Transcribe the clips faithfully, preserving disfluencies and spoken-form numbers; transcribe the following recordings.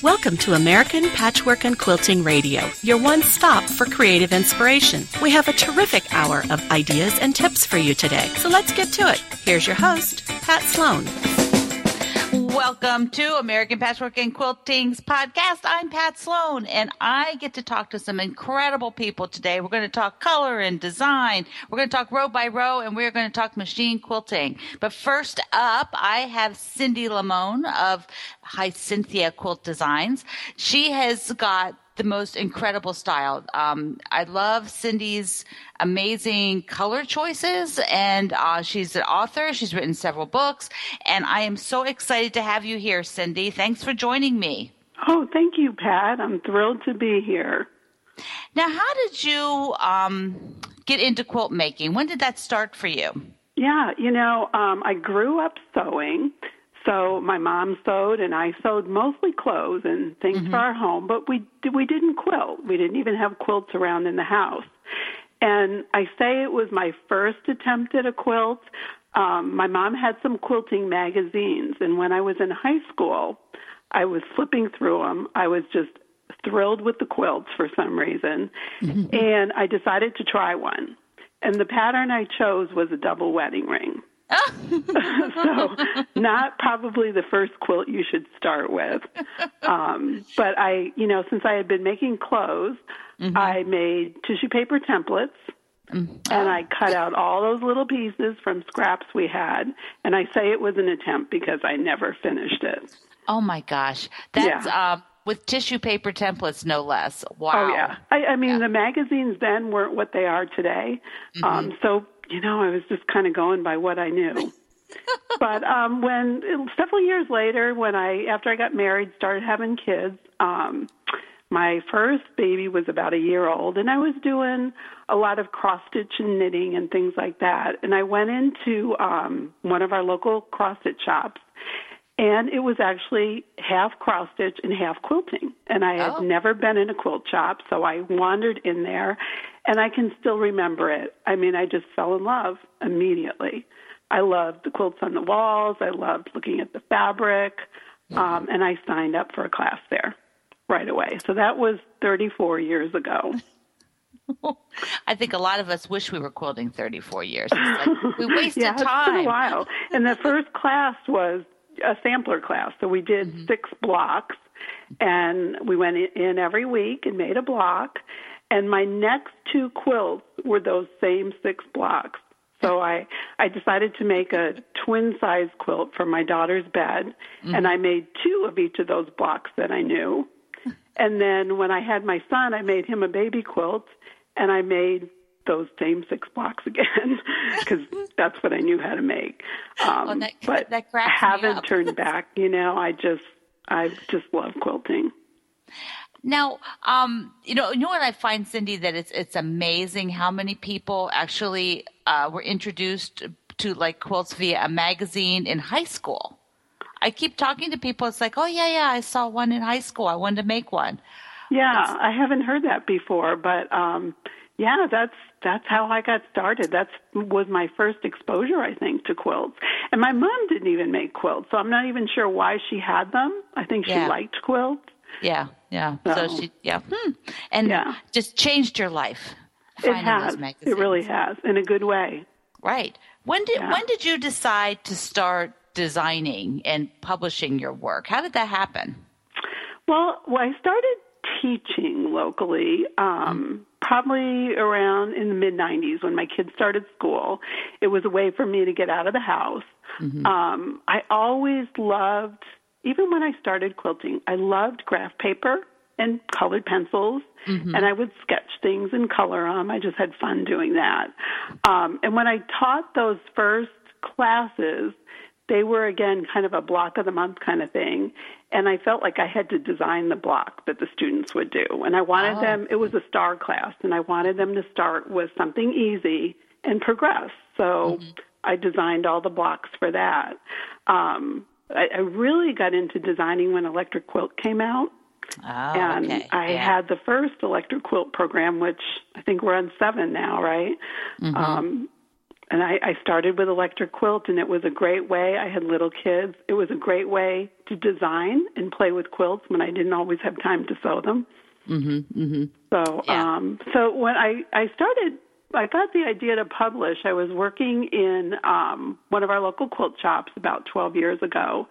Welcome to American Patchwork and Quilting Radio, your one stop for creative inspiration. We have a terrific hour of ideas and tips for you today, so let's get to it. Here's your host, Pat Sloan. Welcome to American Patchwork and Quilting's podcast. I'm Pat Sloan, and I get to talk to some incredible people today. We're going to talk color and design. We're going to talk row by row, and we're going to talk machine quilting. But first up, I have Cindy Lamone of Hyacinthia Quilt Designs. She has got the most incredible style. Um, I love Cindy's amazing color choices, and uh, she's an author. She's written several books, and I am so excited to have you here, Cindy. Thanks for joining me. Oh, thank you, Pat. I'm thrilled to be here. Now, how did you um, get into quilt making? When did that start for you? Yeah, you know, um, I grew up sewing. So my mom sewed, and I sewed mostly clothes and things mm-hmm. for our home, but we we didn't quilt. We didn't even have quilts around in the house. And I say it was my first attempt at a quilt. Um, my mom had some quilting magazines, and when I was in high school, I was flipping through them. I was just thrilled with the quilts for some reason, mm-hmm. and I decided to try one. And the pattern I chose was a double wedding ring. So not probably the first quilt you should start with. Um, but I, you know, since I had been making clothes, mm-hmm. I made tissue paper templates, mm-hmm. and I cut out all those little pieces from scraps we had. And I say it was an attempt because I never finished it. Oh, my gosh. That's yeah. uh, with tissue paper templates, no less. Wow. Oh, yeah. I, I mean, yeah. the magazines then weren't what they are today. Mm-hmm. Um, so You know, I was just kind of going by what I knew. But um, when several years later, when I after I got married, started having kids, um, my first baby was about a year old, and I was doing a lot of cross stitch and knitting and things like that. And I went into um, one of our local cross stitch shops, and it was actually half cross stitch and half quilting. And I had oh. never been in a quilt shop, so I wandered in there. And I can still remember it. I mean, I just fell in love immediately. I loved the quilts on the walls. I loved looking at the fabric. Um, and I signed up for a class there right away. So that was thirty-four years ago. I think a lot of us wish we were quilting thirty-four years. It's like we wasted yeah, time. It's been a while. And the first class was a sampler class. So we did mm-hmm. six blocks. And we went in every week and made a block. And my next two quilts were those same six blocks. So I, I decided to make a twin-size quilt for my daughter's bed, mm-hmm. and I made two of each of those blocks that I knew. And then when I had my son, I made him a baby quilt, and I made those same six blocks again because that's what I knew how to make. Um, well, that, but that I haven't turned back. You know, I just, I just love quilting. Now, um, you know, you know what I find, Cindy, that it's it's amazing how many people actually uh, were introduced to like quilts via a magazine in high school. I keep talking to people. It's like, oh yeah, yeah, I saw one in high school. I wanted to make one. Yeah, it's, I haven't heard that before, but um, yeah, that's that's how I got started. That was my first exposure, I think, to quilts. And my mom didn't even make quilts, so I'm not even sure why she had them. I think she yeah. liked quilts. Yeah, yeah. So, so she, yeah, hmm. and yeah. just changed your life. It has. It really has, in a good way. Right. When did yeah. when did you decide to start designing and publishing your work? How did that happen? Well, well I started teaching locally um, mm-hmm. probably around in the mid nineties when my kids started school. It was a way for me to get out of the house. Mm-hmm. Um, I always loved. Even when I started quilting, I loved graph paper and colored pencils, mm-hmm. and I would sketch things and color them. I just had fun doing that. Um, and when I taught those first classes, they were, again, kind of a block of the month kind of thing, and I felt like I had to design the block that the students would do. And I wanted oh. them, it was a star class, and I wanted them to start with something easy and progress. So mm-hmm. I designed all the blocks for that. Um, I, I really got into designing when Electric Quilt came out. Oh, and okay. I yeah. had the first Electric Quilt program, which I think we're on seven now, right? Mm-hmm. Um, and I, I started with electric quilt, and it was a great way. I had little kids. It was a great way to design and play with quilts when I didn't always have time to sew them. Mm-hmm, mm-hmm. So, Yeah. um, so when I, I started, I got the idea to publish. I was working in um, one of our local quilt shops about twelve years ago,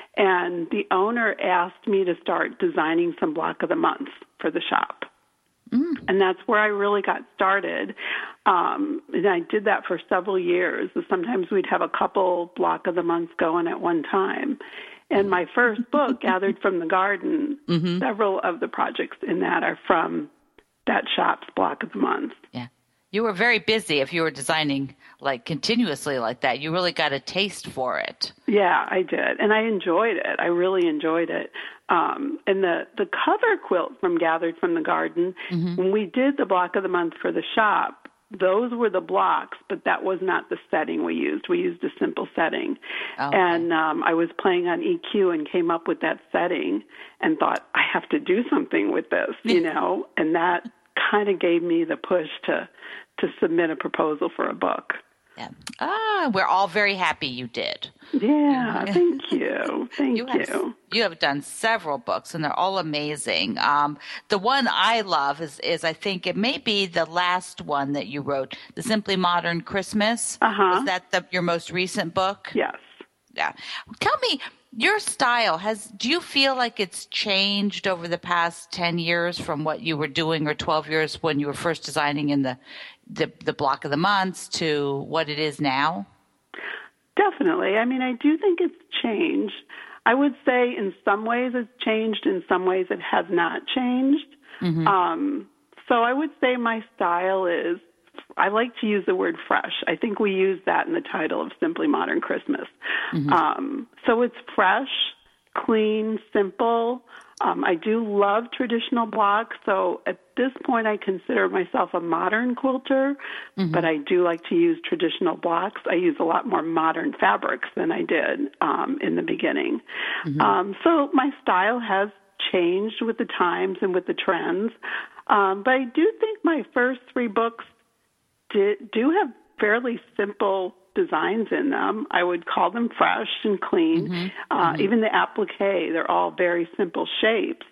and the owner asked me to start designing some block of the months for the shop. Mm. And that's where I really got started. Um, and I did that for several years. Sometimes we'd have a couple block of the months going at one time. And my first book, Gathered from the Garden, mm-hmm. several of the projects in that are from that shop's block of the month. Yeah. You were very busy if you were designing like continuously like that. You really got a taste for it. Yeah, I did. And I enjoyed it. I really enjoyed it. Um, and the, the cover quilt from Gathered from the Garden, mm-hmm. when we did the block of the month for the shop, those were the blocks, but that was not the setting we used. We used a simple setting. Okay. And um, I was playing on E Q and came up with that setting and thought, I have to do something with this, you know, and that kind of gave me the push to to submit a proposal for a book. Yeah. Ah, we're all very happy you did. Yeah, thank you. Thank you. you. Have, you have done several books, and they're all amazing. Um, the one I love is, is, I think it may be the last one that you wrote, The Simply Modern Christmas. Uh-huh. Is that the, your most recent book? Yes. Yeah. Tell me, your style, has, do you feel like it's changed over the past ten years from what you were doing, or twelve years when you were first designing in the, the, the block of the months, to what it is now? Definitely. I mean, I do think it's changed. I would say in some ways it's changed, in some ways it has not changed. Mm-hmm. Um, so I would say my style is, I like to use the word fresh. I think we use that in the title of Simply Modern Christmas. Mm-hmm. Um, so it's fresh, clean, simple. Um, I do love traditional blocks, so at this point I consider myself a modern quilter, mm-hmm. but I do like to use traditional blocks. I use a lot more modern fabrics than I did um, in the beginning. Mm-hmm. Um, so my style has changed with the times and with the trends, um, but I do think my first three books did, do have fairly simple designs in them. I would call them fresh and clean. Mm-hmm. Uh, mm-hmm. Even the applique, they're all very simple shapes.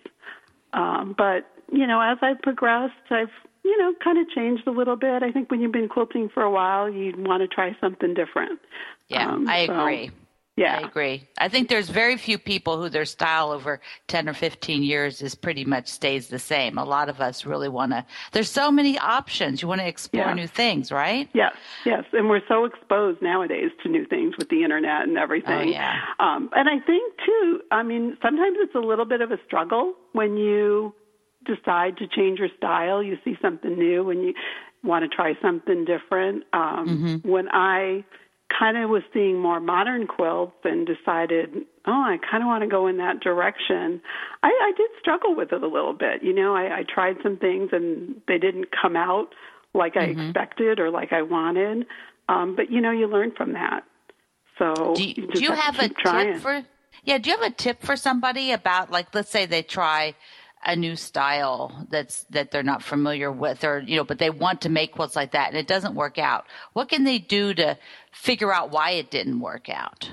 Um, but, you know, as I've progressed, I've, you know, kind of changed a little bit. I think when you've been quilting for a while, you want to try something different. Yeah, um, I agree. So, yeah. I agree. I think there's very few people who their style over ten or fifteen years is pretty much stays the same. A lot of us really want to, there's so many options. You want to explore yeah. new things, right? Yes, yes. And we're so exposed nowadays to new things with the internet and everything. Oh, yeah. Um, and I think, too, I mean, sometimes it's a little bit of a struggle when you decide to change your style. You see something new and you want to try something different. Um, mm-hmm. When I kind of was seeing more modern quilts and decided, oh, I kind of want to go in that direction, I, I did struggle with it a little bit. You know, I, I tried some things and they didn't come out like mm-hmm. I expected or like I wanted. Um, but, you know, you learn from that. So do you, you do you have, have a trying. tip for, yeah, do you have a tip for somebody about, like, let's say they try a new style that's that they're not familiar with, or, you know, but they want to make quilts like that and it doesn't work out. What can they do to figure out why it didn't work out?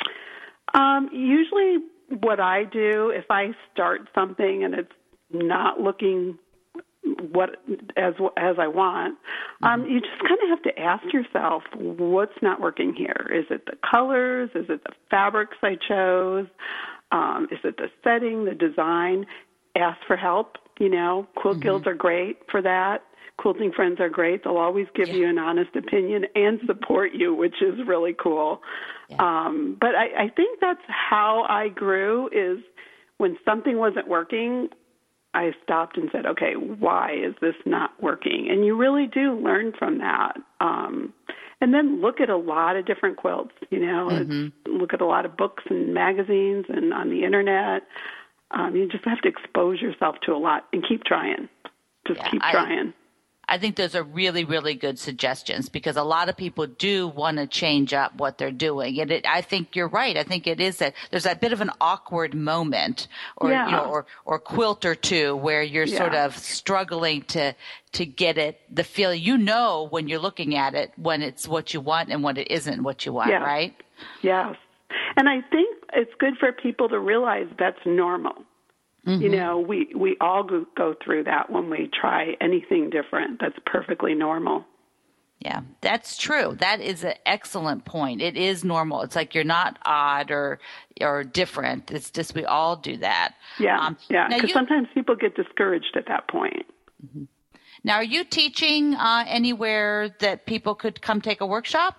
Um, usually what I do, if I start something and it's not looking what as as I want, um, mm-hmm. you just kind of have to ask yourself, what's not working here? Is it the colors? Is it the fabrics I chose? Um, is it the setting, the design? Ask for help. You know, quilt mm-hmm. guilds are great for that. Quilting friends are great. They'll always give yeah. you an honest opinion and support you, which is really cool. Yeah. Um, but I, I think that's how I grew, is when something wasn't working, I stopped and said, okay, why is this not working? And you really do learn from that. Um, and then look at a lot of different quilts, you know, mm-hmm. look at a lot of books and magazines and on the internet. Um, you just have to expose yourself to a lot and keep trying. Just yeah, keep I, trying. I think those are really, really good suggestions because a lot of people do want to change up what they're doing. And it, I think you're right. I think it is that there's that bit of an awkward moment or, yeah. you know, or, or quilt or two where you're yeah. sort of struggling to, to get it, the feeling, you know, when you're looking at it, when it's what you want and when it isn't what you want, yeah. right? Yes. And I think it's good for people to realize that's normal. Mm-hmm. You know, we, we all go, go through that when we try anything different. That's perfectly normal. Yeah, that's true. That is an excellent point. It is normal. It's like you're not odd or or different. It's just we all do that. Yeah, um, yeah. Because sometimes people get discouraged at that point. Mm-hmm. Now, are you teaching uh, anywhere that people could come take a workshop?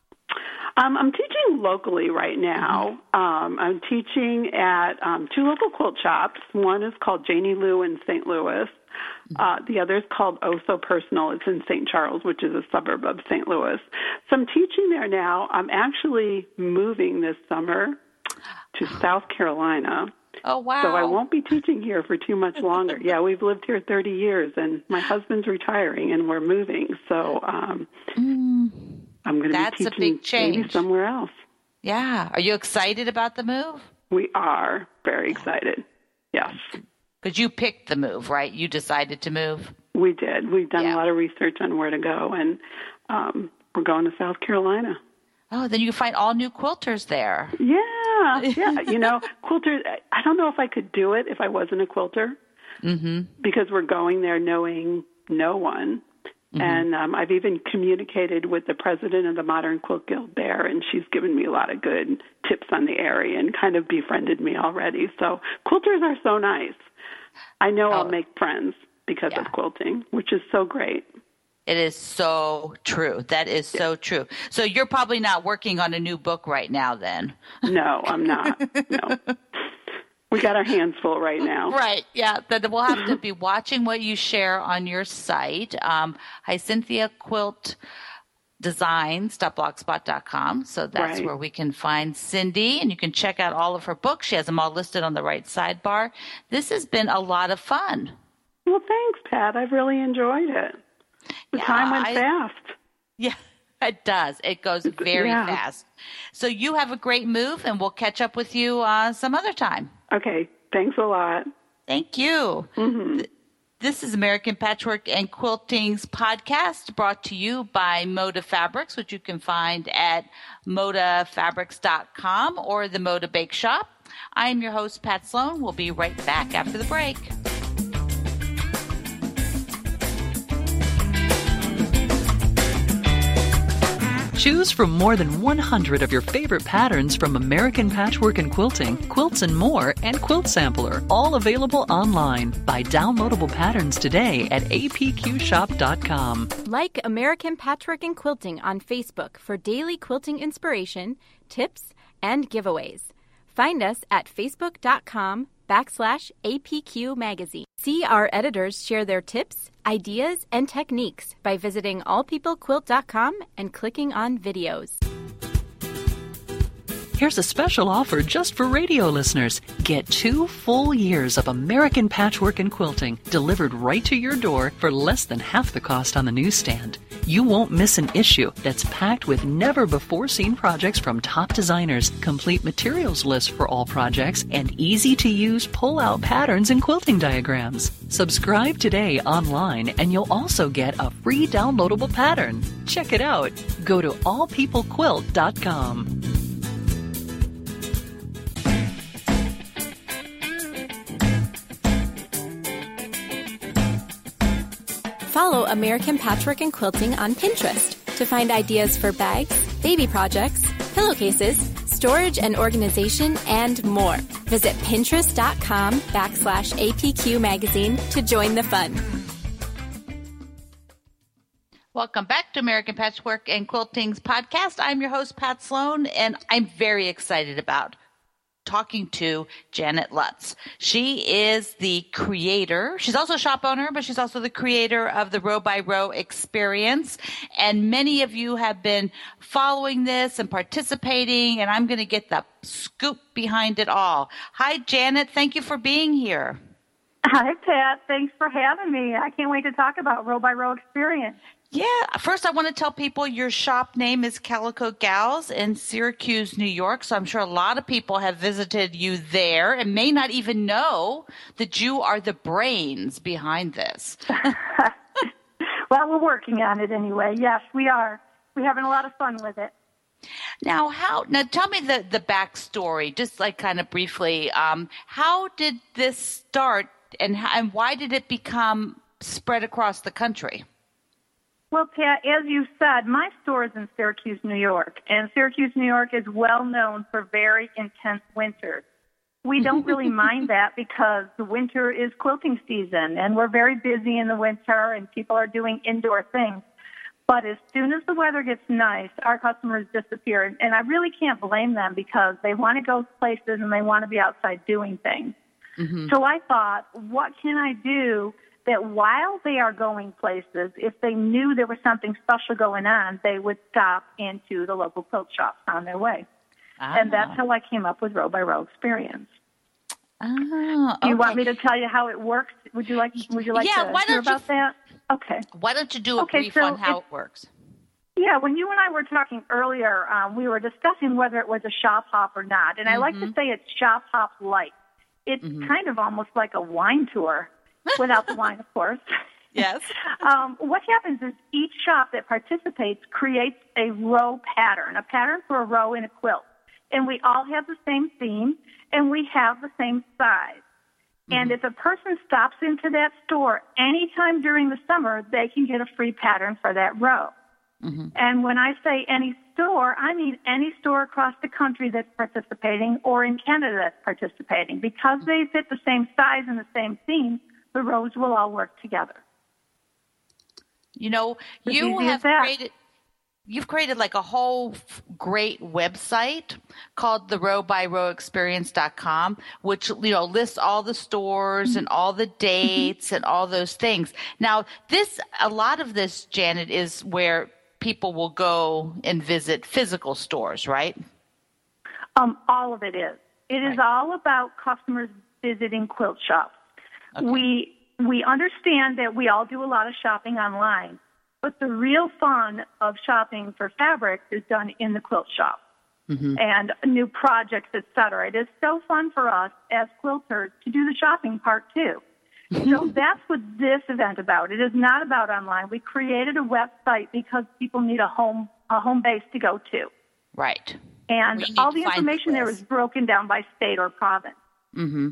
Um, I'm teaching locally right now. Um, I'm teaching at um, two local quilt shops. One is called Janie Lou in Saint Louis. Uh, the other is called Oh So Personal. It's in Saint Charles, which is a suburb of Saint Louis. So I'm teaching there now. I'm actually moving this summer to South Carolina. Oh, wow. So I won't be teaching here for too much longer. Yeah, we've lived here thirty years, and my husband's retiring, and we're moving. So um, mm, I'm going to be teaching a big change. Maybe somewhere else. Yeah. Are you excited about the move? We are very excited. Yes. Because you picked the move, right? You decided to move? We did. We've done yeah. a lot of research on where to go, and um, we're going to South Carolina. Oh, then you can find all new quilters there. Yeah, yeah. You know, quilters, I don't know if I could do it if I wasn't a quilter, mm-hmm. because we're going there knowing no one. Mm-hmm. And um, I've even communicated with the president of the Modern Quilt Guild there, and she's given me a lot of good tips on the area and kind of befriended me already. So quilters are so nice. I know oh. I'll make friends because yeah. of quilting, which is so great. It is so true. That is so yeah. true. So you're probably not working on a new book right now then. No, I'm not. No. We got our hands full right now. Right, yeah. Then we'll have to be watching what you share on your site, um, Hyacinthia Quilt Designs dot blogspot dot com. So that's right. where we can find Cindy, and you can check out all of her books. She has them all listed on the right sidebar. This has been a lot of fun. Well, thanks, Pat. I've really enjoyed it. The yeah, time went I, fast. Yeah, it does. It goes very yeah. fast. So you have a great move, and we'll catch up with you uh, some other time. Okay. Thanks a lot. Thank you. Mm-hmm. Th- This is American Patchwork and Quilting's podcast brought to you by Moda Fabrics, which you can find at moda fabrics dot com or the Moda Bake Shop. I am your host, Pat Sloan. We'll be right back after the break. Choose from more than one hundred of your favorite patterns from American Patchwork and Quilting, Quilts and More, and Quilt Sampler, all available online. Buy downloadable patterns today at a p q shop dot com. Like American Patchwork and Quilting on Facebook for daily quilting inspiration, tips, and giveaways. Find us at facebook dot com backslash A P Q magazine. See our editors share their tips, ideas, and techniques by visiting all people quilt dot com and clicking on videos. Here's a special offer just for radio listeners. Get two full years of American Patchwork and Quilting delivered right to your door for less than half the cost on the newsstand. You won't miss an issue that's packed with never-before-seen projects from top designers, complete materials lists for all projects, and easy-to-use pull-out patterns and quilting diagrams. Subscribe today online, and you'll also get a free downloadable pattern. Check it out. Go to all people quilt dot com. Follow American Patchwork and Quilting on Pinterest to find ideas for bags, baby projects, pillowcases, storage and organization, and more. Visit pinterest dot com backslash A P Q magazine to join the fun. Welcome back to American Patchwork and Quilting's podcast. I'm your host, Pat Sloan, and I'm very excited about talking to Janet Lutz. She is the creator. She's also a shop owner, but she's also the creator of the Row by Row experience. And many of you have been following this and participating, and I'm going to get the scoop behind it all. Hi, Janet. Thank you for being here. Hi, Pat. Thanks for having me. I can't wait to talk about Row by Row Experience. Yeah. First, I want to tell people your shop name is Calico Gals in Syracuse, New York. So I'm sure a lot of people have visited you there and may not even know that you are the brains behind this. Well, we're working on it anyway. Yes, we are. We're having a lot of fun with it. Now, how? Now, tell me the, the backstory, just like kind of briefly. Um, how did this start, and how, and why did it become spread across the country? Well, Pat, as you said, my store is in Syracuse, New York, and Syracuse, New York is well known for very intense winters. We don't really mind that because the winter is quilting season, and we're very busy in the winter, and people are doing indoor things. But as soon as the weather gets nice, our customers disappear. And I really can't blame them because they want to go places and they want to be outside doing things. Mm-hmm. So I thought, what can I do that while they are going places, if they knew there was something special going on, they would stop into the local quilt shops on their way. Ah. And that's how I came up with Row by Row Experience. Oh, okay. Do you want me to tell you how it works? Would you like, would you like yeah, to why hear don't about you... that? Okay. Why don't you do a okay, brief so on how it works? Yeah, when you and I were talking earlier, um, we were discussing whether it was a shop hop or not. And mm-hmm. I like to say it's shop hop light. It's mm-hmm. kind of almost like a wine tour, without the wine, of course. Yes. um, what happens is each shop that participates creates a row pattern, a pattern for a row in a quilt. And we all have the same theme, and we have the same size. And if a person stops into that store anytime during the summer, they can get a free pattern for that row. Mm-hmm. And when I say any store, I mean any store across the country that's participating or in Canada that's participating. Because they fit the same size and the same theme, the rows will all work together. You know, As you easy as have that. created... You've created like a whole great website called the row by row experience dot com, which, you know, lists all the stores and all the dates and all those things. Now, this, a lot of this, Janet, is where people will go and visit physical stores, right? Um, all of it is. It is right. all about customers visiting quilt shops. Okay. We we understand that we all do a lot of shopping online. But the real fun of shopping for fabrics is done in the quilt shop mm-hmm. and new projects, et cetera. It is so fun for us as quilters to do the shopping part too. So that's what this event about. It is not about online. We created a website because people need a home a home base to go to. Right. And all the information there is broken down by state or province. Mm-hmm.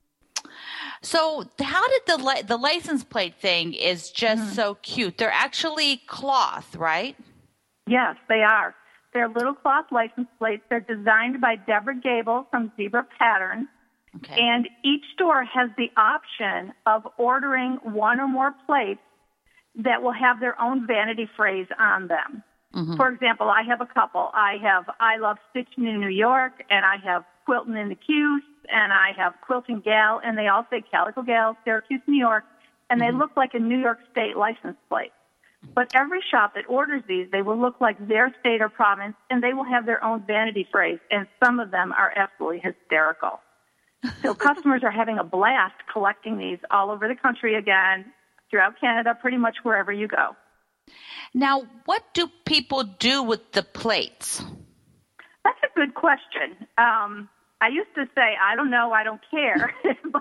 So how did the li- the license plate thing is just mm-hmm. so cute. They're actually cloth, right? Yes, they are. They're little cloth license plates. They're designed by Deborah Gable from Zebra Patterns. Okay. And each store has the option of ordering one or more plates that will have their own vanity phrase on them. Mm-hmm. For example, I have a couple. I have I Love Stitching in New York, and I have Quilting in the Cuse, and I have Quilting Gal, and they all say Calico Gal, Syracuse, New York, and mm-hmm. they look like a New York State license plate. But every shop that orders these, they will look like their state or province, and they will have their own vanity phrase, and some of them are absolutely hysterical. So customers are having a blast collecting these all over the country again, throughout Canada, pretty much wherever you go. Now, what do people do with the plates? That's a good question. Um, I used to say, I don't know, I don't care, but,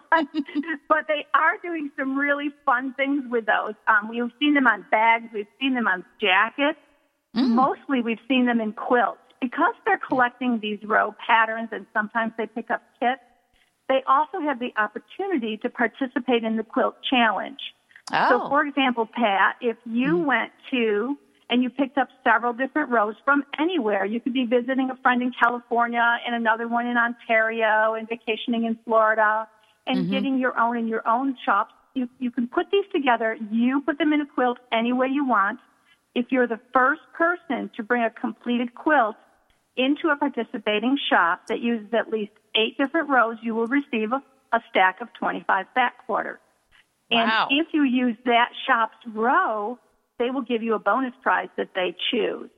but they are doing some really fun things with those. Um, we've seen them on bags, we've seen them on jackets. Mm. Mostly we've seen them in quilts. Because they're collecting these row patterns and sometimes they pick up kits, they also have the opportunity to participate in the quilt challenge. Oh. So, for example, Pat, if you mm. went to and you picked up several different rows from anywhere. You could be visiting a friend in California and another one in Ontario and vacationing in Florida and mm-hmm. getting your own in your own shops. You, you can put these together. You put them in a quilt any way you want. If you're the first person to bring a completed quilt into a participating shop that uses at least eight different rows, you will receive a, a stack of twenty-five back quarters. Wow. And if you use that shop's row, they will give you a bonus prize that they choose.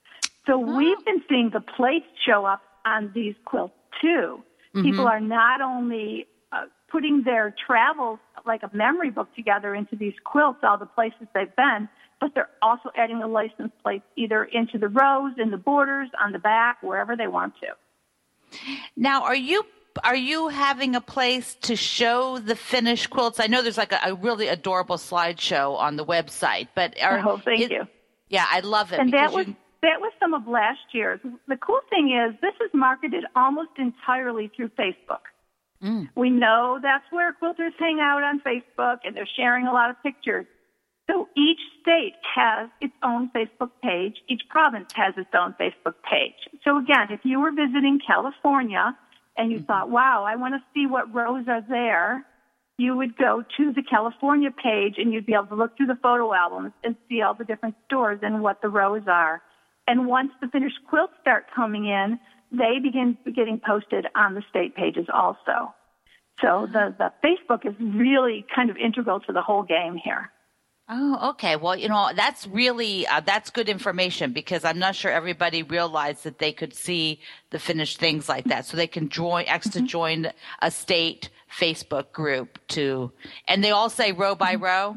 So oh. we've been seeing the plates show up on these quilts, too. Mm-hmm. People are not only uh, putting their travels, like a memory book together into these quilts, all the places they've been, but they're also adding the license plates either into the rows, in the borders, on the back, wherever they want to. Now, are you are you having a place to show the finished quilts? I know there's like a, a really adorable slideshow on the website, but are, oh, thank it, you. Yeah, I love it. And that was you, that was some of last year's. The cool thing is this is marketed almost entirely through Facebook. Mm. We know that's where quilters hang out on Facebook, and they're sharing a lot of pictures. So each state has its own Facebook page. Each province has its own Facebook page. So again, if you were visiting California and you mm-hmm. thought, wow, I want to see what rows are there, you would go to the California page and you'd be able to look through the photo albums and see all the different stores and what the rows are. And once the finished quilts start coming in, they begin getting posted on the state pages also. So the, the Facebook is really kind of integral to the whole game here. Oh, okay. Well, you know, that's really, uh, that's good information because I'm not sure everybody realized that they could see the finished things like that. So they can join, X to join a state Facebook group to, and they all say row by row?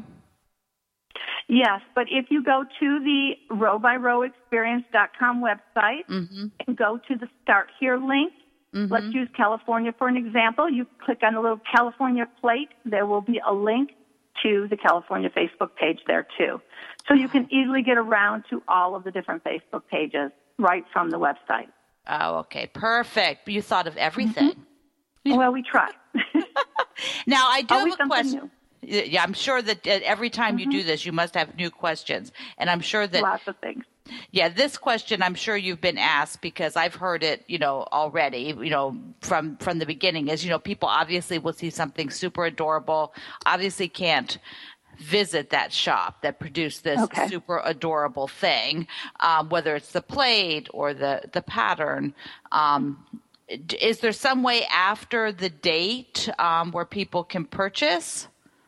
Yes, but if you go to the row by row experience dot com website mm-hmm. and go to the Start Here link, mm-hmm. let's use California for an example. You click on the little California plate. There will be a link to the California Facebook page there too. So you can easily get around to all of the different Facebook pages right from the website. Oh, okay. Perfect. You thought of everything. Mm-hmm. Well, we try. Now, I do Always have a question. New. Yeah, I'm sure that every time mm-hmm. you do this, you must have new questions. And I'm sure that lots of things. Yeah, this question I'm sure you've been asked because I've heard it, you know, already, you know, from from the beginning is, you know, people obviously will see something super adorable, obviously can't visit that shop that produced this okay. super adorable thing, um, whether it's the plate or the, the pattern. Um, is there some way after the date um, where people can purchase?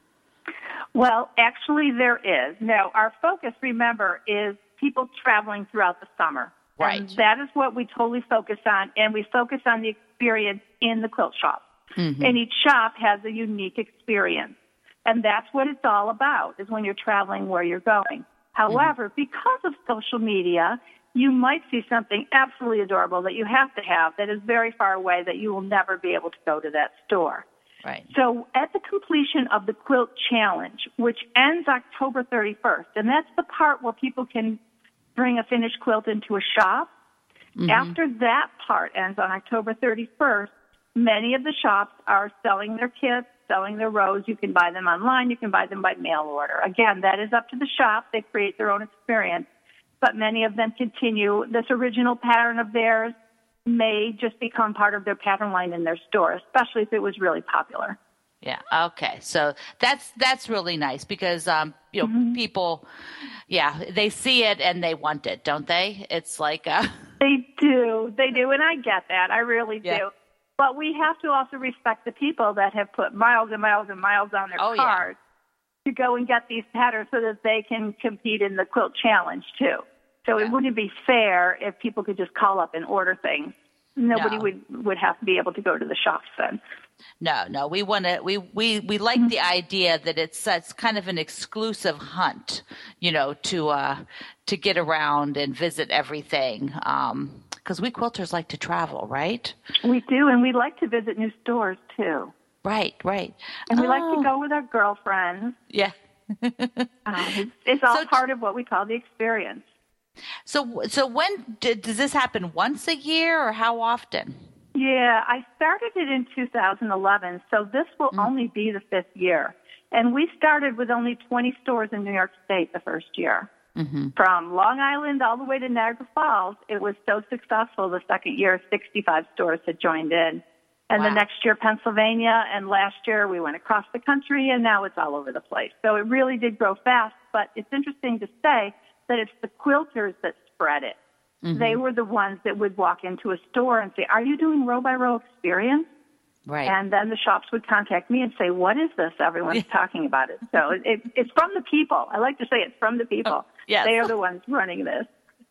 Well, actually there is. Now, our focus, remember, is people traveling throughout the summer. Right. And that is what we totally focus on, and we focus on the experience in the quilt shop. Mm-hmm. And each shop has a unique experience. And that's what it's all about, is when you're traveling where you're going. However, mm-hmm. because of social media, you might see something absolutely adorable that you have to have that is very far away that you will never be able to go to that store. Right. So at the completion of the Quilt Challenge, which ends October thirty-first, and that's the part where people can bring a finished quilt into a shop. Mm-hmm. After that part ends on October thirty-first, many of the shops are selling their kits, selling their rows. You can buy them online. You can buy them by mail order. Again, that is up to the shop. They create their own experience. But many of them continue. This original pattern of theirs may just become part of their pattern line in their store, especially if it was really popular. Yeah. Okay. So that's that's really nice because um, you know mm-hmm. people, yeah, they see it and they want it, don't they? It's like uh... they do, they do, and I get that. I really yeah. do. But we have to also respect the people that have put miles and miles and miles on their oh, cars yeah. to go and get these patterns so that they can compete in the Quilt Challenge too. So yeah. it wouldn't be fair if people could just call up and order things. Nobody no. would, would have to be able to go to the shops then. No, no, we want to. We we we like mm-hmm. the idea that it's it's kind of an exclusive hunt, you know, to uh, to get around and visit everything. Because um, we quilters like to travel, right? We do, and we like to visit new stores too. Right, right. And we oh. like to go with our girlfriends. Yeah, uh, it's, it's all so, part of what we call the experience. So, so when does this happen? Once a year, or how often? Yeah, I started it in two thousand eleven, so this will mm. only be the fifth year. And we started with only twenty stores in New York State the first year. Mm-hmm. From Long Island all the way to Niagara Falls, it was so successful the second year, sixty-five stores had joined in. And wow. the next year, Pennsylvania, and last year we went across the country, and now it's all over the place. So it really did grow fast, but it's interesting to say that it's the quilters that spread it. Mm-hmm. They were the ones that would walk into a store and say, are you doing row by row experience? Right. And then the shops would contact me and say, what is this? Everyone's talking about it. So it, it, it's from the people. I like to say it's from the people. Oh, yes. They are the ones running this.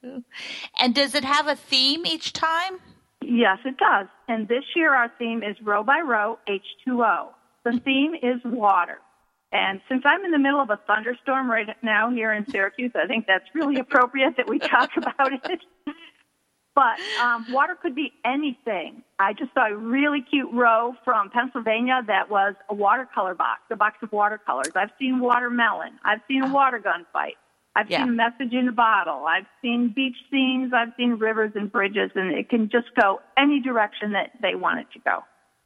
And does it have a theme each time? Yes, it does. And this year our theme is row by row H two O. The theme is water. And since I'm in the middle of a thunderstorm right now here in Syracuse, I think that's really appropriate that we talk about it. But um, water could be anything. I just saw a really cute row from Pennsylvania that was a watercolor box, a box of watercolors. I've seen watermelon. I've seen a water gun fight. I've Yeah. seen a message in a bottle. I've seen beach scenes. I've seen rivers and bridges, and it can just go any direction that they want it to go.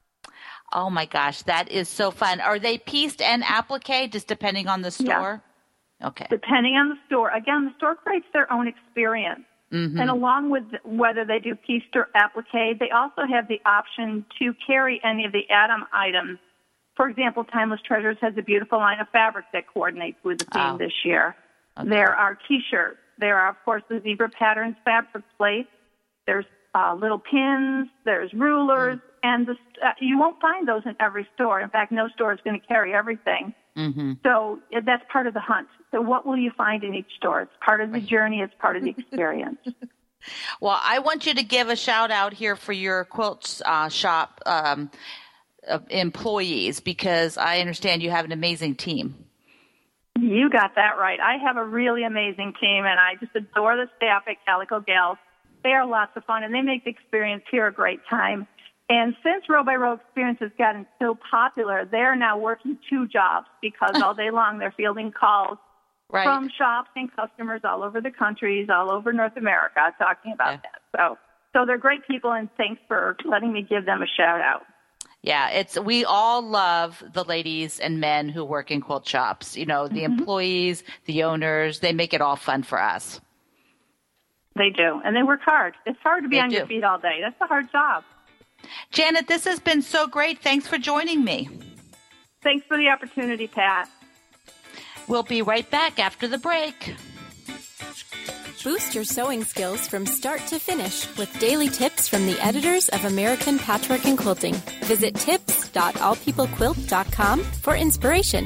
Oh, my gosh. That is so fun. Are they pieced and applique, just depending on the store? Yeah. Okay. Depending on the store. Again, the store creates their own experience. Mm-hmm. And along with whether they do pieced or applique, they also have the option to carry any of the add-on items. For example, Timeless Treasures has a beautiful line of fabric that coordinates with the theme Oh. this year. Okay. There are T-shirts. There are, of course, the zebra patterns fabric plates. There's uh, little pins. There's rulers. Mm. And the, uh, you won't find those in every store. In fact, no store is going to carry everything. Mm-hmm. So uh, that's part of the hunt. So what will you find in each store? It's part of the journey. It's part of the experience. Well, I want you to give a shout out here for your quilt uh, shop um, uh, employees, because I understand you have an amazing team. You got that right. I have a really amazing team, and I just adore the staff at Calico Gals. They are lots of fun, and they make the experience here a great time. And since Row by Row Experience has gotten so popular, they're now working two jobs because all day long they're fielding calls Right. from shops and customers all over the countries, all over North America, talking about Yeah. that. So, so they're great people, and thanks for letting me give them a shout out. Yeah, it's we all love the ladies and men who work in quilt shops. You know, the Mm-hmm. employees, the owners, they make it all fun for us. They do, and they work hard. It's hard to be They on do. your feet all day. That's a hard job. Janet, this has been so great. Thanks for joining me. Thanks for the opportunity, Pat. We'll be right back after the break. Boost your sewing skills from start to finish with daily tips from the editors of American Patchwork and Quilting. Visit tips dot all people quilt dot com for inspiration.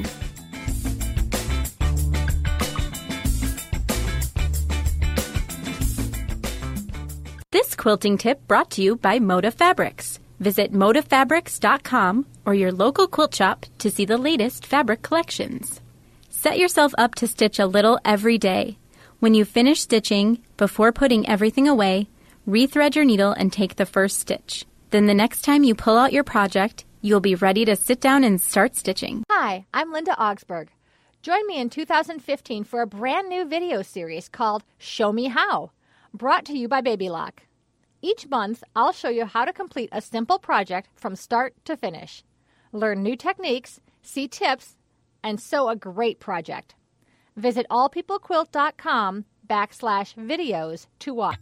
This quilting tip brought to you by Moda Fabrics. Visit moda fabrics dot com or your local quilt shop to see the latest fabric collections. Set yourself up to stitch a little every day. When you finish stitching, before putting everything away, rethread your needle and take the first stitch. Then the next time you pull out your project, you'll be ready to sit down and start stitching. Hi, I'm Linda Augsburg. Join me in two thousand fifteen for a brand new video series called Show Me How, brought to you by Baby Lock. Each month, I'll show you how to complete a simple project from start to finish. Learn new techniques, see tips, and sew a great project. Visit all people quilt dot com backslash videos to watch.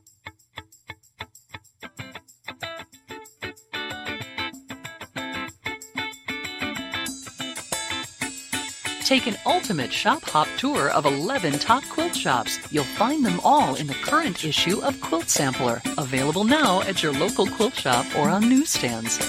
Take an ultimate shop hop tour of eleven top quilt shops. You'll find them all in the current issue of Quilt Sampler, available now at your local quilt shop or on newsstands.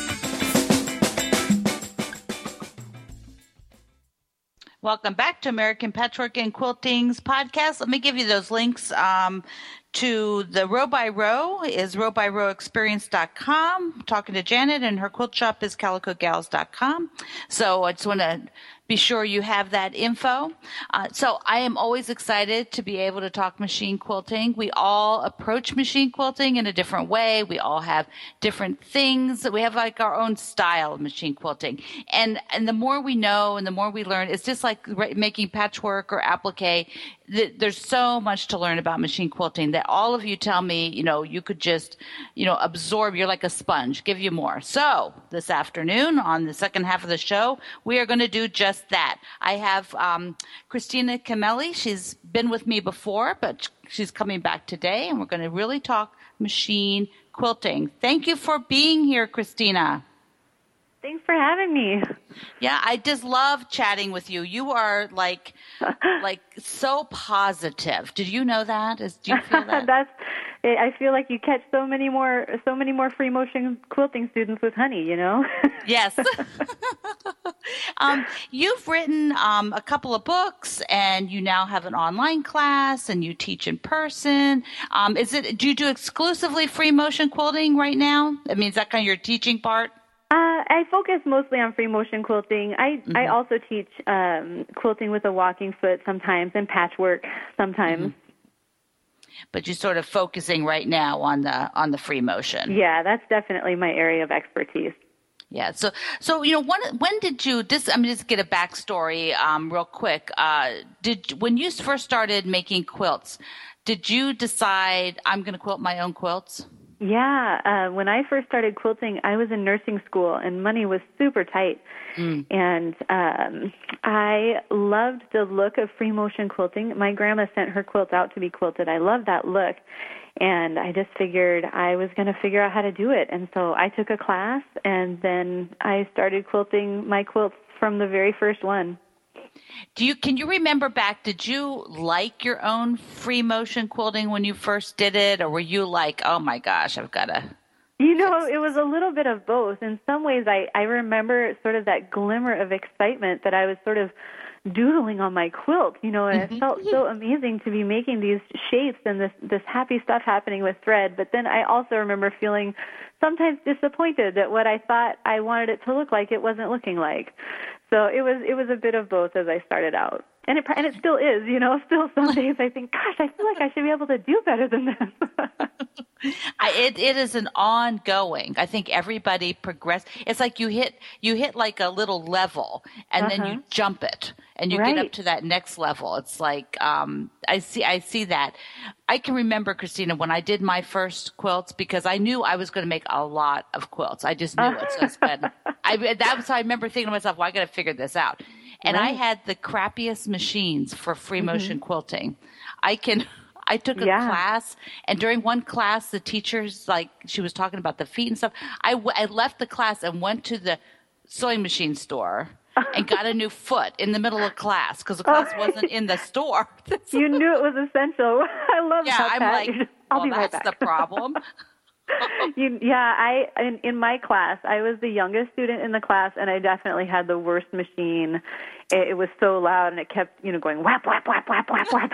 Welcome back to American Patchwork and Quilting's podcast. Let me give you those links um, to the Row by Row is row by row experience dot com. Talking to Janet, and her quilt shop is calico gals dot com. So I just want to be sure you have that info. Uh, so I am always excited to be able to talk machine quilting. We all approach machine quilting in a different way. We all have different things. We have like our own style of machine quilting. And, and the more we know and the more we learn, it's just like making patchwork or applique. There's so much to learn about machine quilting that all of you tell me, you know, you could just, you know, absorb. You're like a sponge, give you more. So this afternoon on the second half of the show, we are going to do just that. I have um, Christina Camelli. She's been with me before, but she's coming back today, and we're going to really talk machine quilting. Thank you for being here, Christina. Thanks for having me. Yeah, I just love chatting with you. You are like, like so positive. Did you know that? Is, do you feel that? That's. I feel like you catch so many more, so many more free motion quilting students with honey. You know. Yes. um, you've written um, a couple of books, and you now have an online class, and you teach in person. Um, is it? Do you do exclusively free motion quilting right now? I mean, is that kind of your teaching part? Uh, I focus mostly on free motion quilting. I, Mm-hmm. I also teach um, quilting with a walking foot sometimes and patchwork sometimes. Mm-hmm. But you're sort of focusing right now on the on the free motion. Yeah, that's definitely my area of expertise. Yeah. So, so you know, when when did you? This, I'm just get a backstory, um, real quick. Uh, did when you first started making quilts, did you decide I'm going to quilt my own quilts? Yeah. Uh, when I first started quilting, I was in nursing school, and money was super tight. Mm. And um, I loved the look of free motion quilting. My grandma sent her quilts out to be quilted. I loved that look. And I just figured I was going to figure out how to do it. And so I took a class, and then I started quilting my quilts from the very first one. Do you can you remember back, did you like your own free motion quilting when you first did it, or were you like, oh my gosh, I've got to... You know, it was a little bit of both. In some ways, I, I remember sort of that glimmer of excitement that I was sort of doodling on my quilt, you know, and it felt so amazing to be making these shapes and this, this happy stuff happening with thread. But then I also remember feeling sometimes disappointed that what I thought I wanted it to look like, it wasn't looking like. So it was it was a bit of both as I started out. And it and it still is, you know, still some days I think, gosh, I feel like I should be able to do better than this. I, it it is an ongoing. I think everybody progress. It's like you hit you hit like a little level, and uh-huh. then you jump it, and you right. get up to that next level. It's like um, I see I see that. I can remember, Christina, when I did my first quilts, because I knew I was going to make a lot of quilts. I just knew uh-huh. it. So it's been, I that was how I remember thinking to myself, well, I got to figure this out. And right. I had the crappiest machines for free motion mm-hmm. quilting. I can. I took a yeah. class, and during one class, the teacher's like, she was talking about the feet and stuff. I, w- I left the class and went to the sewing machine store and got a new foot in the middle of class because the class oh. wasn't in the store. You knew it was essential. I love yeah, that. I'm Pat. like, I'll well, be right that's back. the problem. you, yeah, I in, in my class, I was the youngest student in the class, and I definitely had the worst machine. It, it was so loud, and it kept, you know, going whap, whap, whap, whap, whap, whap.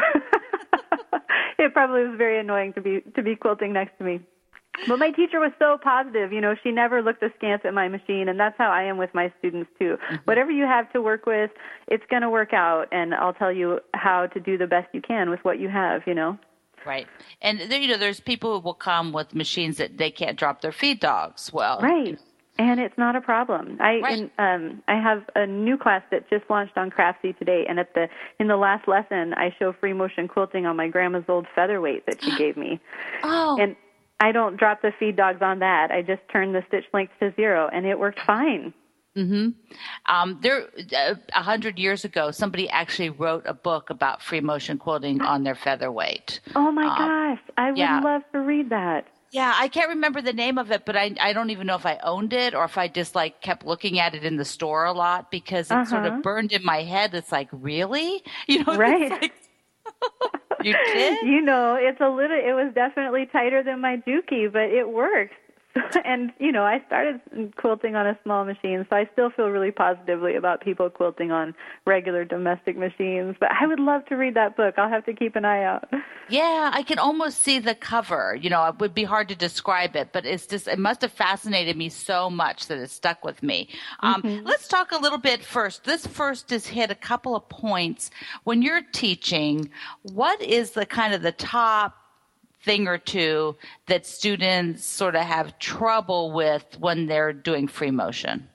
It probably was very annoying to be to be quilting next to me. But my teacher was so positive. You know, she never looked askance at my machine, and that's how I am with my students, too. Mm-hmm. Whatever you have to work with, it's going to work out, and I'll tell you how to do the best you can with what you have, you know. Right. And, there, you know, there's people who will come with machines that they can't drop their feed dogs. Well, right. And it's not a problem. I right. in, um, I have a new class that just launched on Craftsy today, and at the in the last lesson, I show free motion quilting on my grandma's old featherweight that she gave me. Oh. And I don't drop the feed dogs on that. I just turn the stitch length to zero, and it worked fine. Mm-hmm. Um, there, a uh, hundred years ago, somebody actually wrote a book about free motion quilting on their featherweight. Oh my um, gosh, I would yeah. love to read that. Yeah, I can't remember the name of it, but I I don't even know if I owned it or if I just like kept looking at it in the store a lot because it uh-huh. sort of burned in my head. It's like, really? You know, right? Like, you did? You know, it's a little. It was definitely tighter than my Juki, but it works. And, you know, I started quilting on a small machine, so I still feel really positively about people quilting on regular domestic machines. But I would love to read that book. I'll have to keep an eye out. Yeah, I can almost see the cover. You know, it would be hard to describe it, but it's just, it must have fascinated me so much that it stuck with me. Um, mm-hmm. Let's talk a little bit first. This first has hit a couple of points. When you're teaching, what is the kind of the top thing or two that students sort of have trouble with when they're doing free motion?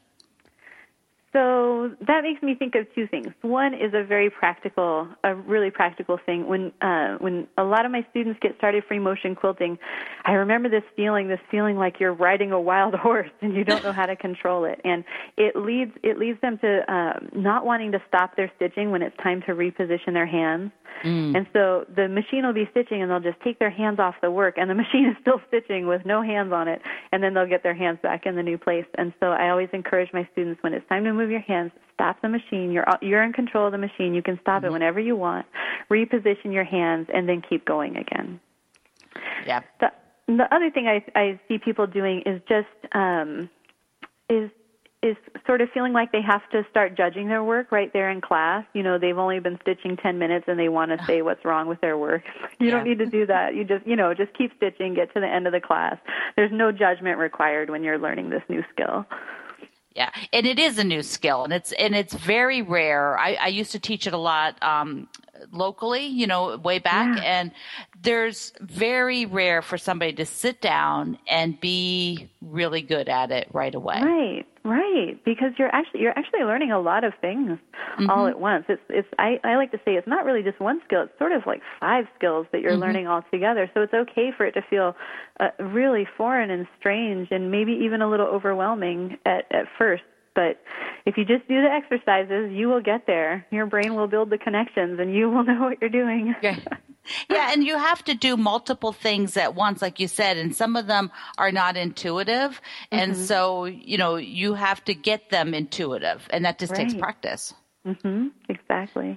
So that makes me think of two things. One is a very practical, a really practical thing. When uh, when a lot of my students get started free motion quilting, I remember this feeling, this feeling like you're riding a wild horse and you don't know how to control it, and it leads it leads them to uh, not wanting to stop their stitching when it's time to reposition their hands. Mm. And so the machine will be stitching, and they'll just take their hands off the work, and the machine is still stitching with no hands on it, and then they'll get their hands back in the new place. And so I always encourage my students, when it's time to move your hands, stop the machine. You're you're in control of the machine. You can stop mm-hmm. it whenever you want. Reposition your hands, and then keep going again. Yeah. The, the other thing I, I see people doing is just um, is is sort of feeling like they have to start judging their work right there in class. You know, they've only been stitching ten minutes and they want to say what's wrong with their work. You yeah. don't need to do that. You just, you know, just keep stitching, get to the end of the class. There's no judgment required when you're learning this new skill. Yeah, and it is a new skill, and it's and it's very rare. I, I used to teach it a lot um, locally, you know, way back, Yeah. and there's very rare for somebody to sit down and be really good at it right away. Right, right. Because you're actually you're actually learning a lot of things Mm-hmm. all at once. It's it's I, I like to say it's not really just one skill. It's sort of like five skills that you're Mm-hmm. learning all together. So it's okay for it to feel uh, really foreign and strange and maybe even a little overwhelming at, at first. But if you just do the exercises, you will get there. Your brain will build the connections, and you will know what you're doing. Yeah. Yeah, and you have to do multiple things at once, like you said, and some of them are not intuitive. And Mm-hmm. so, you know, you have to get them intuitive, and that just takes Right. practice. Mm-hmm. Exactly.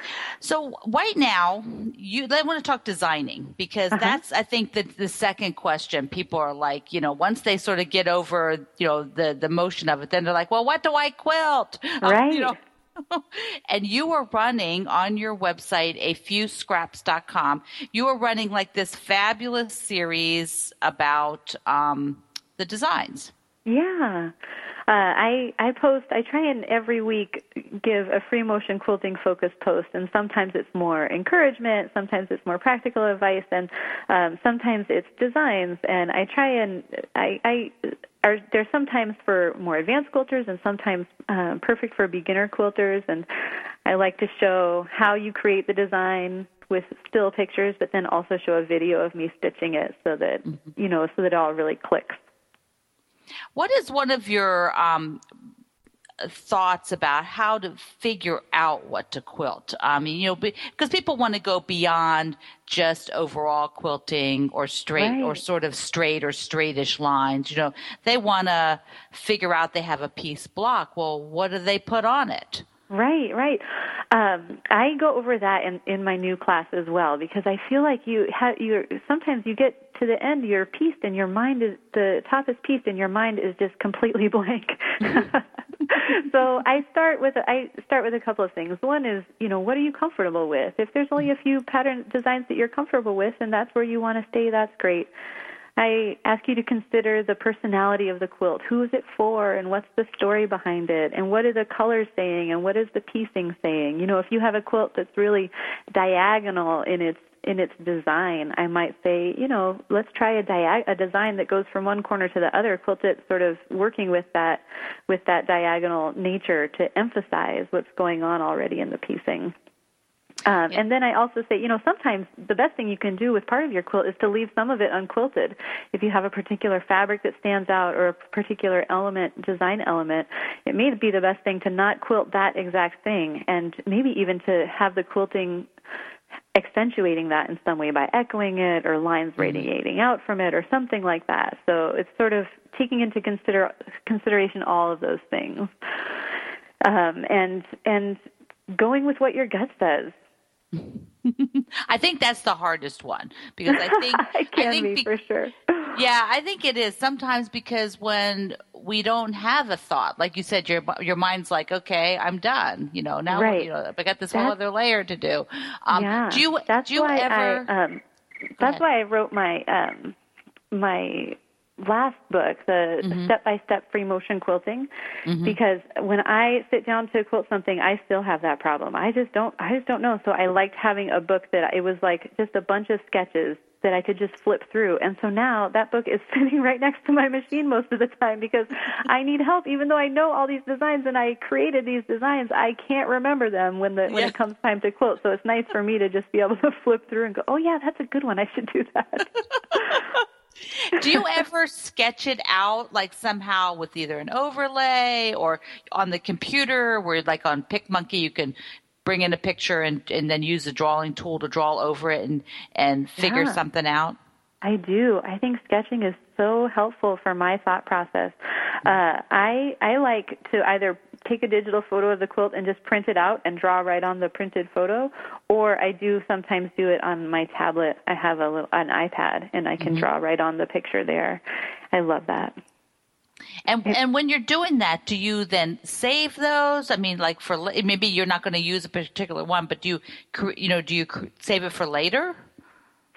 So right now, you I want to talk designing, because Uh-huh. that's, I think, the, the second question. People are like, you know, once they sort of get over, you know, the, the motion of it, then they're like, well, what do I quilt? Um, Right. you know, and you are running on your website, a few scraps dot com. You are running like this fabulous series about um, the designs. Yeah. Uh, I I post, I try and every week give a free motion quilting focused post, and sometimes it's more encouragement, sometimes it's more practical advice, and um, sometimes it's designs. And I try and, I, I are they're sometimes for more advanced quilters and sometimes um, perfect for beginner quilters. And I like to show how you create the design with still pictures, but then also show a video of me stitching it so that, mm-hmm. you know, so that it all really clicks. What is one of your um, thoughts about how to figure out what to quilt? I mean, you know, because people want to go beyond just overall quilting or straight right. or sort of straight or straightish lines. You know, they want to figure out they have a piece block. Well, what do they put on it? Right, right. Um, I go over that in, in my new class as well, because I feel like you have you sometimes you get to the end, you're pieced, and your mind is the top is pieced, and your mind is just completely blank. So I start with I start with a couple of things. One is, you know, what are you comfortable with? If there's only a few pattern designs that you're comfortable with, and that's where you want to stay, that's great. I ask you to consider the personality of the quilt. Who is it for, and what's the story behind it, and what are the colors saying, and what is the piecing saying? You know, if you have a quilt that's really diagonal in its in its design, I might say, you know, let's try a, dia- a design that goes from one corner to the other. Quilt it sort of working with that with that diagonal nature to emphasize what's going on already in the piecing. Um, Yeah. And then I also say, you know, sometimes the best thing you can do with part of your quilt is to leave some of it unquilted. If you have a particular fabric that stands out or a particular element, design element, it may be the best thing to not quilt that exact thing, and maybe even to have the quilting accentuating that in some way by echoing it or lines radiating out from it or something like that. So it's sort of taking into consider consideration all of those things, um, and and going with what your gut says. I think that's the hardest one, because I think it can I think be be, for sure. Yeah, I think it is sometimes, because when we don't have a thought, like you said, your your mind's like, okay, I'm done. You know, now Right. you know I got this whole That's, other layer to do. Um, yeah, do you that's do you why ever? I, um, that's why I wrote my um, my last book, the Mm-hmm. Step-by-Step Free Motion Quilting, Mm-hmm. because when I sit down to quilt something, I still have that problem. I just don't, I just don't know. So I liked having a book that it was like just a bunch of sketches that I could just flip through. And so now that book is sitting right next to my machine most of the time, because I need help. Even though I know all these designs and I created these designs, I can't remember them when the when Yeah. it comes time to quilt. So it's nice for me to just be able to flip through and go, oh yeah, that's a good one. I should do that. Do you ever sketch it out, like somehow with either an overlay or on the computer, where like on PicMonkey you can bring in a picture and, and then use the drawing tool to draw over it and, and figure Yeah. something out? I do. I think sketching is so helpful for my thought process. Uh, I I like to either take a digital photo of the quilt and just print it out and draw right on the printed photo, or I do sometimes do it on my tablet. I have a little an iPad, and I can Mm-hmm. draw right on the picture there. I love that. And and when you're doing that, do you then save those? I mean, like for maybe you're not going to use a particular one, but do you cre- you know do you cre- save it for later?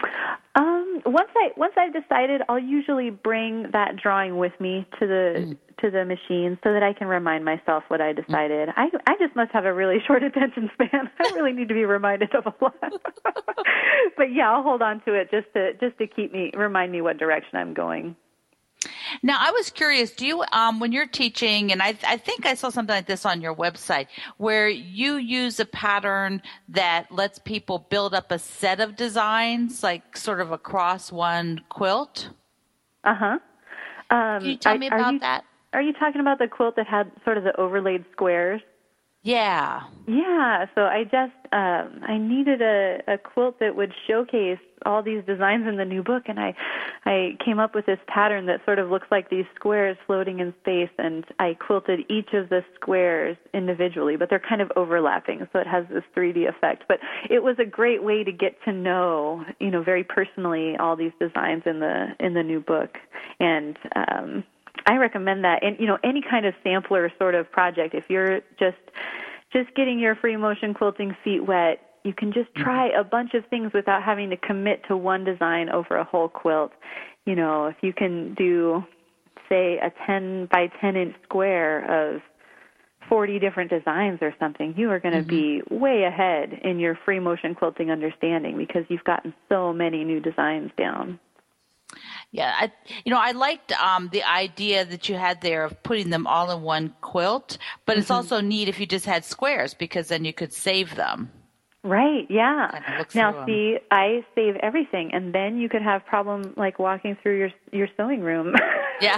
Um, once I once I've decided, I'll usually bring that drawing with me to the mm. to the machine so that I can remind myself what I decided. Mm. I I just must have a really short attention span. I really need to be reminded of a lot. But yeah, I'll hold on to it just to just to keep me remind me what direction I'm going. Now, I was curious, do you, um, when you're teaching, and I, I think I saw something like this on your website, where you use a pattern that lets people build up a set of designs, like sort of across one quilt? Uh-huh. Um, Can you tell I, me about you, that? Are you talking about the quilt that had sort of the overlaid squares? Yeah. Yeah, so I just, um, I needed a, a quilt that would showcase all these designs in the new book, and I, I came up with this pattern that sort of looks like these squares floating in space, and I quilted each of the squares individually, but they're kind of overlapping, so it has this three D effect. But it was a great way to get to know, you know, very personally all these designs in the in the new book, and um, I recommend that. And you know, any kind of sampler sort of project, if you're just just getting your free motion quilting feet wet, you can just try a bunch of things without having to commit to one design over a whole quilt. You know, if you can do, say, a ten by ten inch square of forty different designs or something, you are going to mm-hmm. be way ahead in your free motion quilting understanding because you've gotten so many new designs down. Yeah, I, you know, I liked um, the idea that you had there of putting them all in one quilt, but mm-hmm. it's also neat if you just had squares because then you could save them. Right, yeah. Now, see, I save everything, and then you could have problem like walking through your your sewing room. Yeah.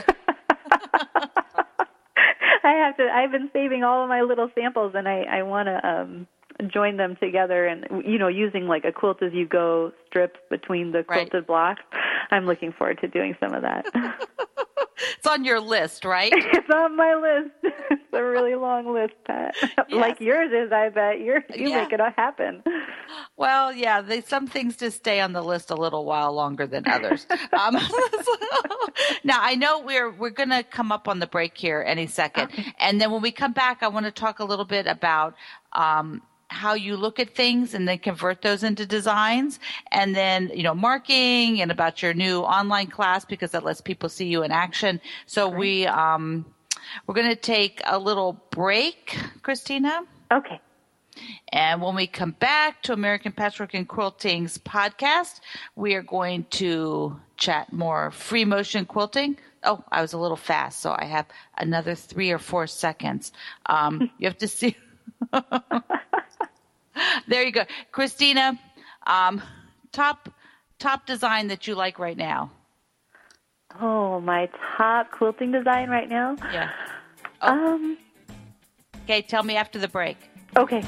I have to. I've been saving all of my little samples, and I, I want to um, join them together, and you know, using like a quilt as you go strips between the quilted right. blocks. I'm looking forward to doing some of that. It's on your list, right? It's on my list. It's a really long list, Pat. Yes. Like yours is, I bet. You're, you yeah. make it happen. Well, yeah, they, some things just stay on the list a little while longer than others. um, now, I know we're we're going to come up on the break here any second. Okay. And then when we come back, I want to talk a little bit about um, how you look at things and then convert those into designs, and then, you know, marking and about your new online class because that lets people see you in action. So right. we, um, we're going to take a little break, Christina. Okay. And when we come back to American Patchwork and Quilting's podcast, we are going to chat more free motion quilting. Oh, I was a little fast, so I have another three or four seconds. Um, you have to see. There you go. Christina, um, top top design that you like right now. Oh, my top quilting design right now? Yeah. Oh. Um. Okay, tell me after the break. Okay.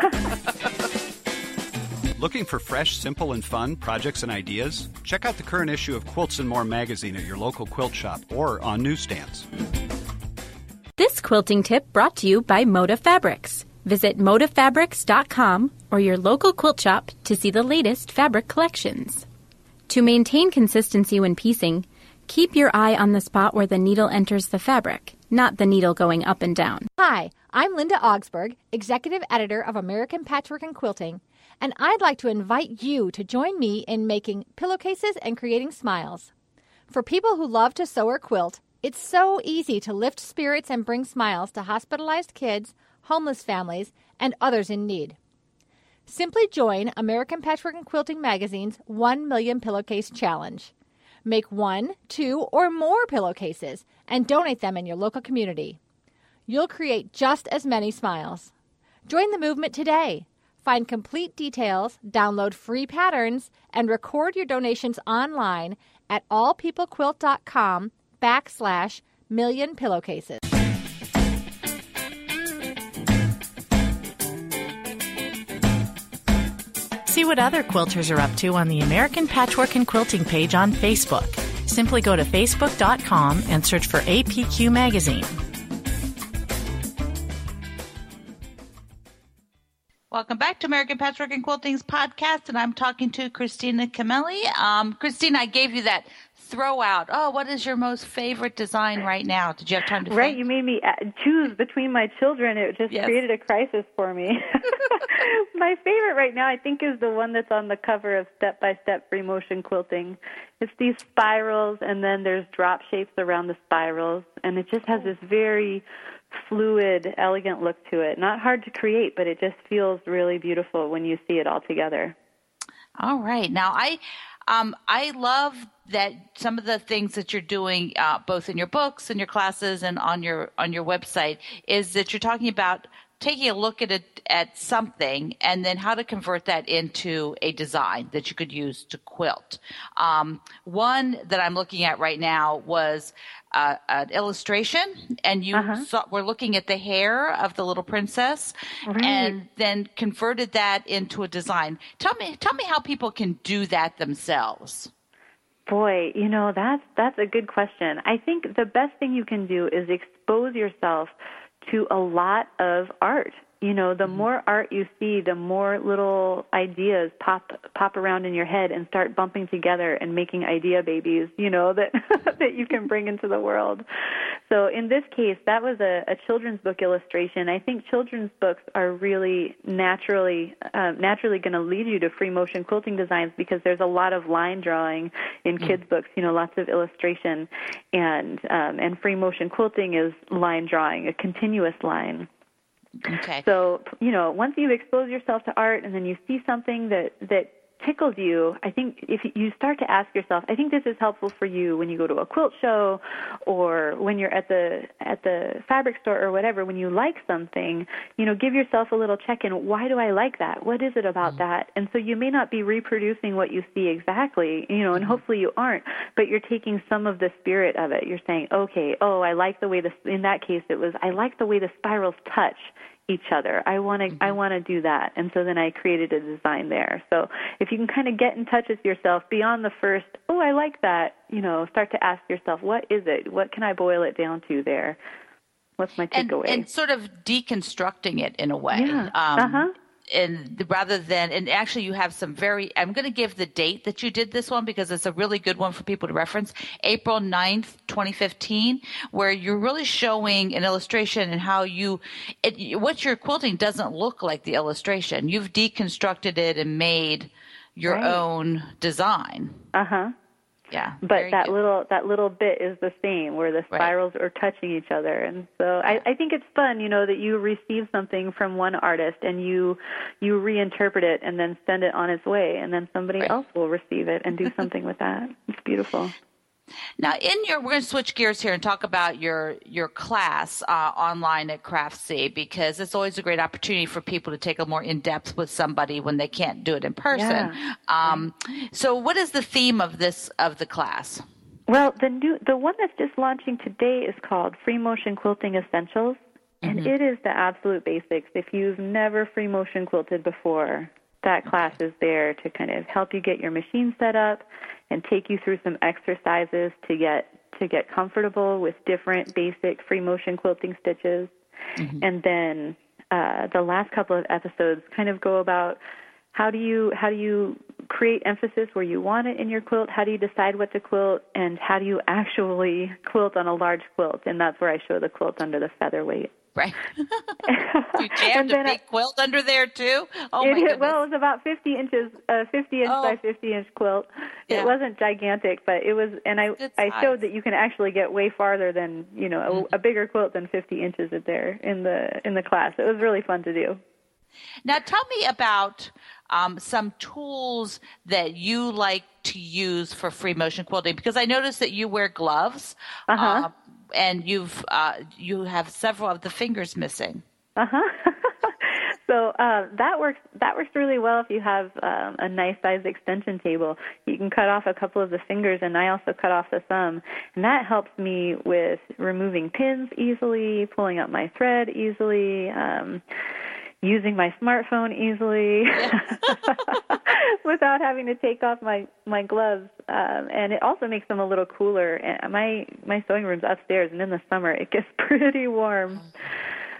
Looking for fresh, simple, and fun projects and ideas? Check out the current issue of Quilts and More magazine at your local quilt shop or on newsstands. This quilting tip brought to you by Moda Fabrics. Visit moda fabrics dot com or your local quilt shop to see the latest fabric collections. To maintain consistency when piecing, keep your eye on the spot where the needle enters the fabric, not the needle going up and down. Hi, I'm Linda Augsburg, Executive Editor of American Patchwork and Quilting, and I'd like to invite you to join me in making pillowcases and creating smiles. For people who love to sew or quilt, it's so easy to lift spirits and bring smiles to hospitalized kids, homeless families, and others in need. Simply join American Patchwork and Quilting Magazine's one million Pillowcase Challenge. Make one, two, or more pillowcases and donate them in your local community. You'll create just as many smiles. Join the movement today. Find complete details, download free patterns, and record your donations online at allpeoplequilt.com backslash million pillowcases. See what other quilters are up to on the American Patchwork and Quilting page on Facebook. Simply go to facebook dot com and search for A P Q Magazine. Welcome back to American Patchwork and Quilting's podcast, and I'm talking to Christina Camelli. Um, Christina, I gave you that throw out, oh, what is your most favorite design right now? Did you have time to Right, think? you made me choose between my children. It just Yes. created a crisis for me. My favorite right now, I think, is the one that's on the cover of Step by Step Free Motion Quilting. It's these spirals, and then there's drop shapes around the spirals, and it just has this very fluid, elegant look to it. Not hard to create, but it just feels really beautiful when you see it all together. All right. Now, I um, I love that some of the things that you're doing, uh, both in your books and your classes and on your on your website, is that you're talking about taking a look at it at something and then how to convert that into a design that you could use to quilt. Um, one that I'm looking at right now was uh, an illustration, and you Uh-huh. saw, were looking at the hair of the little princess, Right. and then converted that into a design. Tell me, tell me how people can do that themselves. Boy, you know, that's that's a good question. I think the best thing you can do is expose yourself to a lot of art. You know, the more art you see, the more little ideas pop pop around in your head and start bumping together and making idea babies, you know, that that you can bring into the world. So in this case, that was a, a children's book illustration. I think children's books are really naturally uh, naturally going to lead you to free motion quilting designs because there's a lot of line drawing in kids' books, you know, lots of illustration. And um, and free motion quilting is line drawing, a continuous line. Okay. So, you know, once you expose yourself to art and then you see something that, that tickles you, I think if you start to ask yourself, I think this is helpful for you when you go to a quilt show or when you're at the at the fabric store or whatever, when you like something, you know, give yourself a little check-in. Why do I like that? What is it about mm-hmm. that? And so you may not be reproducing what you see exactly, you know, and mm-hmm. hopefully you aren't, but you're taking some of the spirit of it. You're saying, okay, oh, I like the way this, in that case it was, I like the way the spirals touch each other. I want to mm-hmm. I want to do that. And so then I created a design there. So if you can kind of get in touch with yourself beyond the first, oh, I like that, you know, start to ask yourself, what is it? What can I boil it down to there? What's my takeaway? And, and sort of deconstructing it in a way. Yeah. Um, uh-huh. And rather than, and actually you have some very, I'm going to give the date that you did this one because it's a really good one for people to reference, April ninth, twenty fifteen, where you're really showing an illustration and how you, it, what you're quilting doesn't look like the illustration. You've deconstructed it and made your right. own design. Uh-huh. Yeah. But that good. little that little bit is the same where the spirals right. are touching each other. And so I, I think it's fun, you know, that you receive something from one artist and you you reinterpret it and then send it on its way and then somebody right. else will receive it and do something with that. It's beautiful. Now, in your, we're going to switch gears here and talk about your your class uh, online at Craftsy, because it's always a great opportunity for people to take a more in depth with somebody when they can't do it in person. Yeah. Um, so, what is the theme of this of the class? Well, the new the one that's just launching today is called Free Motion Quilting Essentials, and mm-hmm. it is the absolute basics. If you've never free motion quilted before, that class is there to kind of help you get your machine set up and take you through some exercises to get to get comfortable with different basic free motion quilting stitches. Mm-hmm. And then uh, the last couple of episodes kind of go about how do you how do you create emphasis where you want it in your quilt, how do you decide what to quilt, and how do you actually quilt on a large quilt. And that's where I show the quilt under the featherweight. Right. You jammed a big I, quilt under there too? Oh, it, my goodness. Well, it was about fifty inches, uh, fifty inch oh. by fifty inch quilt. Yeah. It wasn't gigantic, but it was, and I I showed that you can actually get way farther than, you know, mm-hmm. a, a bigger quilt than fifty inches in there in the in the class. It was really fun to do. Now, tell me about um, some tools that you like to use for free motion quilting, because I noticed that you wear gloves. Uh-huh. Uh, and you've uh, you have several of the fingers missing. Uh-huh. So uh, that works that works really well if you have um, a nice size extension table. You can cut off a couple of the fingers, and I also cut off the thumb. And that helps me with removing pins easily, pulling up my thread easily, um, using my smartphone easily without having to take off my, my gloves. Um, and it also makes them a little cooler. And my, my sewing room's upstairs, and in the summer it gets pretty warm.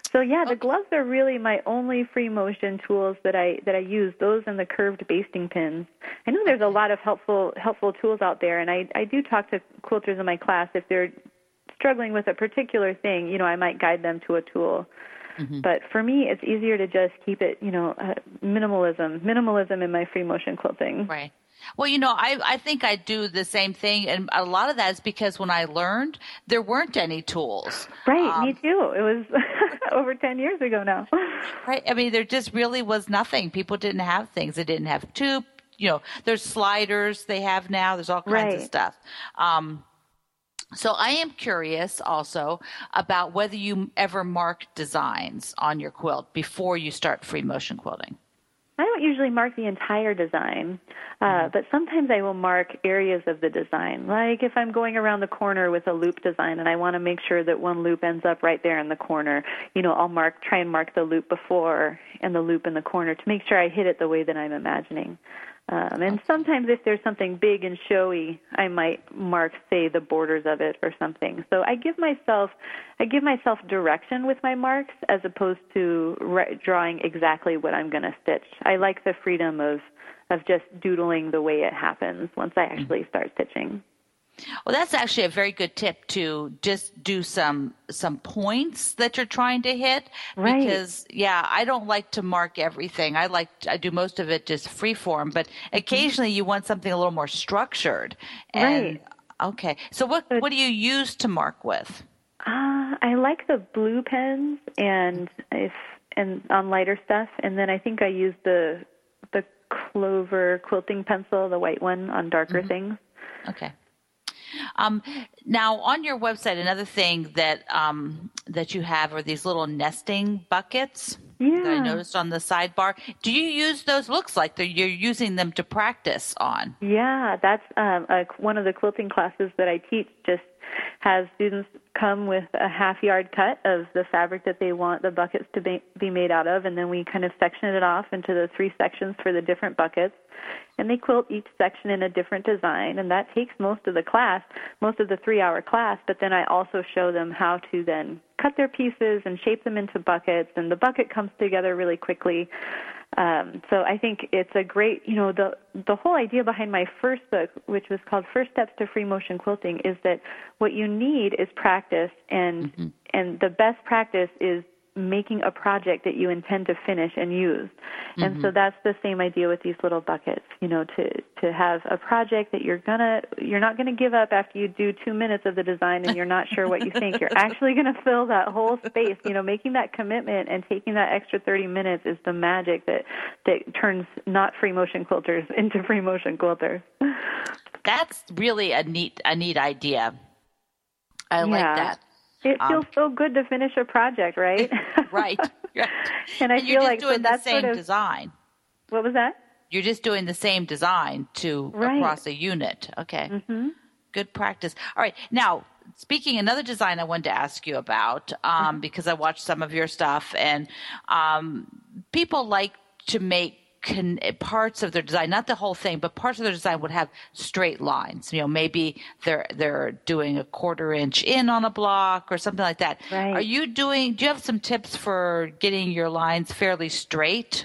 So yeah, the gloves are really my only free motion tools that I that I use. Those and the curved basting pins. I know there's a lot of helpful helpful tools out there, and I I do talk to quilters in my class if they're struggling with a particular thing. You know, I might guide them to a tool. Mm-hmm. But for me, it's easier to just keep it, you know, uh, minimalism, minimalism in my free motion quilting. Right. Well, you know, I, I think I do the same thing, and a lot of that is because when I learned, there weren't any tools. Right, um, me too. It was over ten years ago now. Right. I mean, there just really was nothing. People didn't have things. They didn't have tube. You know, there's sliders they have now. There's all kinds right. of stuff. Um, so I am curious also about whether you ever mark designs on your quilt before you start free motion quilting. I don't usually mark the entire design, uh, but sometimes I will mark areas of the design. Like if I'm going around the corner with a loop design and I want to make sure that one loop ends up right there in the corner, you know, I'll mark, try and mark the loop before and the loop in the corner to make sure I hit it the way that I'm imagining. Um, and sometimes if there's something big and showy, I might mark, say, the borders of it or something. So I give myself, I give myself direction with my marks as opposed to re- drawing exactly what I'm going to stitch. I like the freedom of, of just doodling the way it happens once I actually start stitching. Well, that's actually a very good tip to just do some some points that you're trying to hit. Right. Because, yeah, I don't like to mark everything. I like I do most of it just free form, but occasionally you want something a little more structured. And, right. Okay. So what what do you use to mark with? Uh, I like the blue pens and if and on lighter stuff, and then I think I use the the Clover quilting pencil, the white one, on darker mm-hmm. things. Okay. Um, now, on your website, another thing that um, that you have are these little nesting buckets yeah. that I noticed on the sidebar. Do you use those? Looks like they're, you're using them to practice on. Yeah, that's um, a, one of the quilting classes that I teach. Just has students come with a half-yard cut of the fabric that they want the buckets to be, be made out of, and then we kind of section it off into the three sections for the different buckets. And they quilt each section in a different design, and that takes most of the class, most of the three-hour class, but then I also show them how to then cut their pieces and shape them into buckets, and the bucket comes together really quickly. Um, so I think it's a great, you know, the the whole idea behind my first book, which was called First Steps to Free Motion Quilting, is that what you need is practice, and mm-hmm. and the best practice is making a project that you intend to finish and use. Mm-hmm. And so that's the same idea with these little buckets, you know, to, to have a project that you're gonna, you're not going to give up after you do two minutes of the design and you're not sure what you think. You're actually going to fill that whole space. You know, making that commitment and taking that extra thirty minutes is the magic that, that turns not free motion quilters into free motion quilters. That's really a neat, a neat idea. I yeah. like that. It feels um, so good to finish a project, right? right. right. And I and feel you're just like doing so the that's same sort of, design. What was that? You're just doing the same design to right. across a unit. Okay. Mm-hmm. Good practice. All right. Now, speaking another design I wanted to ask you about um, mm-hmm. because I watched some of your stuff, and um, people like to make Can, parts of their design, not the whole thing, but parts of their design would have straight lines. You know, maybe they're they're doing a quarter inch in on a block or something like that. Right. Are you doing? Do you have some tips for getting your lines fairly straight?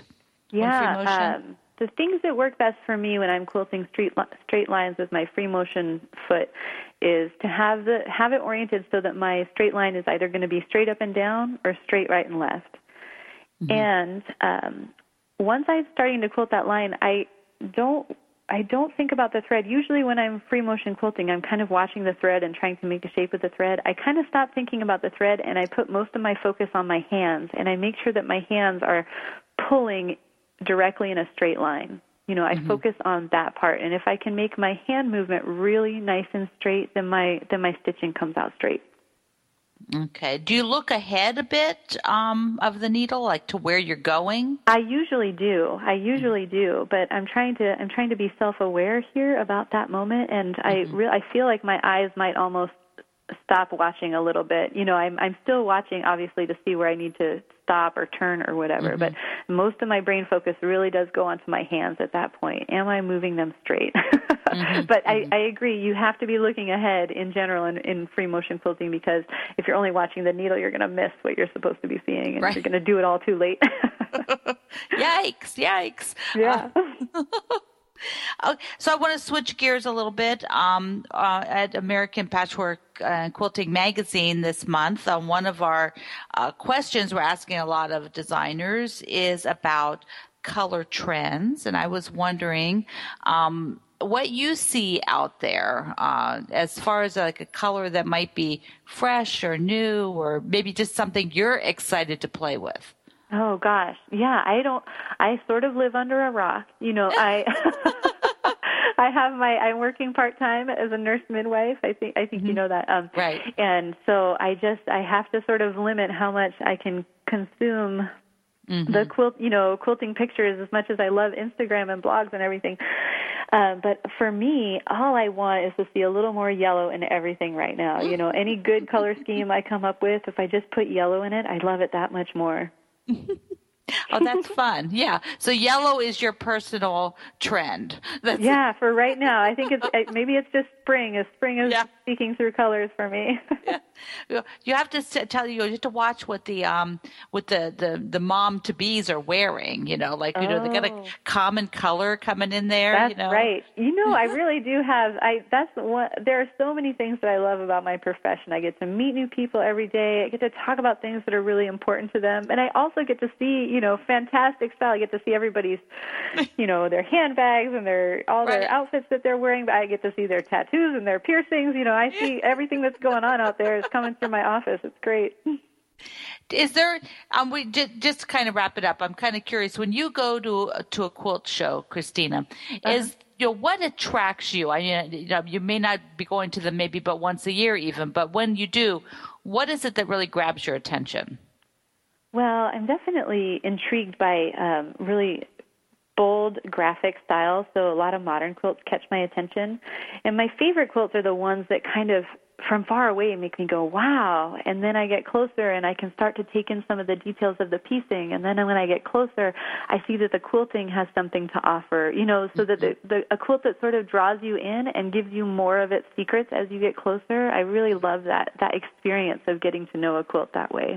Yeah, um, the things that work best for me when I'm quilting straight straight lines with my free motion foot is to have the have it oriented so that my straight line is either going to be straight up and down or straight right and left. Mm-hmm. And um, once I'm starting to quilt that line, I don't I don't think about the thread. Usually when I'm free motion quilting, I'm kind of watching the thread and trying to make a shape with the thread. I kind of stop thinking about the thread, and I put most of my focus on my hands, and I make sure that my hands are pulling directly in a straight line. You know, I mm-hmm. focus on that part, and if I can make my hand movement really nice and straight, then my then my stitching comes out straight. Okay. Do you look ahead a bit um, of the needle, like to where you're going? I usually do. I usually do, but I'm trying to I'm trying to be self-aware here about that moment, and mm-hmm. I re- I feel like my eyes might almost stop watching a little bit. You know, I'm I'm still watching, obviously, to see where I need to stop or turn or whatever, mm-hmm. but most of my brain focus really does go onto my hands at that point. Am I moving them straight? mm-hmm. But mm-hmm. I, I agree, you have to be looking ahead in general in, in free motion quilting, because if you're only watching the needle, you're going to miss what you're supposed to be seeing, and right. you're going to do it all too late. Yikes, yikes. Yeah. Uh, Uh, so I want to switch gears a little bit. Um, uh, at American Patchwork uh, Quilting Magazine this month, uh, one of our uh, questions we're asking a lot of designers is about color trends. And I was wondering um, what you see out there uh, as far as like a color that might be fresh or new, or maybe just something you're excited to play with. Oh gosh, yeah. I don't. I sort of live under a rock. You know, I I have my. I'm working part time as a nurse midwife. I think. I think mm-hmm. you know that. Um, right. And so I just. I have to sort of limit how much I can consume mm-hmm. the quilt. You know, quilting pictures as much as I love Instagram and blogs and everything. Um, but for me, all I want is to see a little more yellow in everything right now. You know, any good color scheme I come up with, if I just put yellow in it, I love it that much more. Oh, that's fun. Yeah. So yellow is your personal trend. That's yeah, for right now. I think it's maybe it's just spring. As spring is yeah. speaking through colors for me. Yeah. You have to tell you, you have to watch what the um what the, the, the mom to bees are wearing, you know, like you oh. know, they got a common color coming in there. That's you know? right. You know, I really do have I that's one there are so many things that I love about my profession. I get to meet new people every day. I get to talk about things that are really important to them. And I also get to see, you know, fantastic style. I get to see everybody's, you know, their handbags and their all their right. outfits that they're wearing. But I get to see their tattoos and their piercings. You know, I see everything that's going on out there is coming through my office. It's great. Is there? Um, we just, just to kind of wrap it up. I'm kind of curious. When you go to to a quilt show, Christina, uh-huh. is you know what attracts you? I mean, you know, you may not be going to them maybe but once a year even, but when you do, what is it that really grabs your attention? Well, I'm definitely intrigued by um, really bold graphic styles, so a lot of modern quilts catch my attention. And my favorite quilts are the ones that kind of, from far away, make me go, wow. And then I get closer and I can start to take in some of the details of the piecing. And then when I get closer, I see that the quilting has something to offer, you know, so that the, the, a quilt that sort of draws you in and gives you more of its secrets as you get closer. I really love that, that experience of getting to know a quilt that way.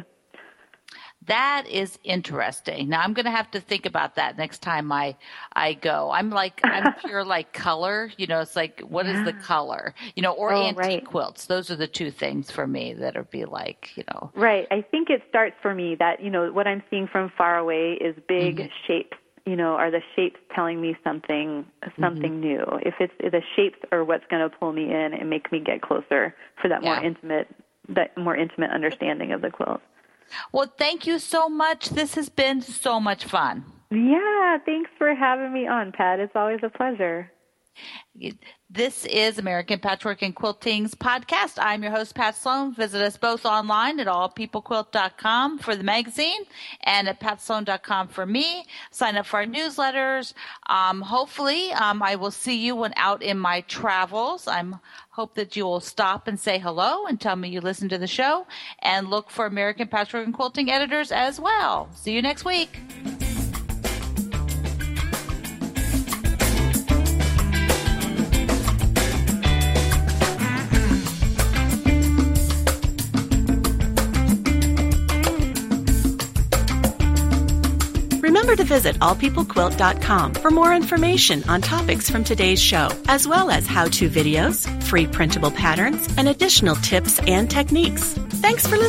That is interesting. Now I'm going to have to think about that next time I, I go. I'm like, I'm pure like color, you know, it's like, what yeah. is the color, you know, or oh, antique right. quilts. Those are the two things for me that would be like, you know. Right. I think it starts for me that, you know, what I'm seeing from far away is big mm-hmm. shapes, you know, are the shapes telling me something, something mm-hmm. new. If it's the shapes are what's going to pull me in and make me get closer for that yeah. more intimate, that more intimate understanding of the quilt. Well, thank you so much. This has been so much fun. Yeah, thanks for having me on, Pat. It's always a pleasure. This is American Patchwork and Quilting's podcast. I'm your host, Pat Sloan. Visit us both online at all people quilt dot com for the magazine and at pat sloan dot com for me. Sign up for our newsletters. Um, hopefully, um, I will see you when out in my travels. I hope that you will stop and say hello and tell me you listen to the show, and look for American Patchwork and Quilting editors as well. See you next week. Remember to visit all people quilt dot com for more information on topics from today's show, as well as how-to videos, free printable patterns, and additional tips and techniques. Thanks for listening.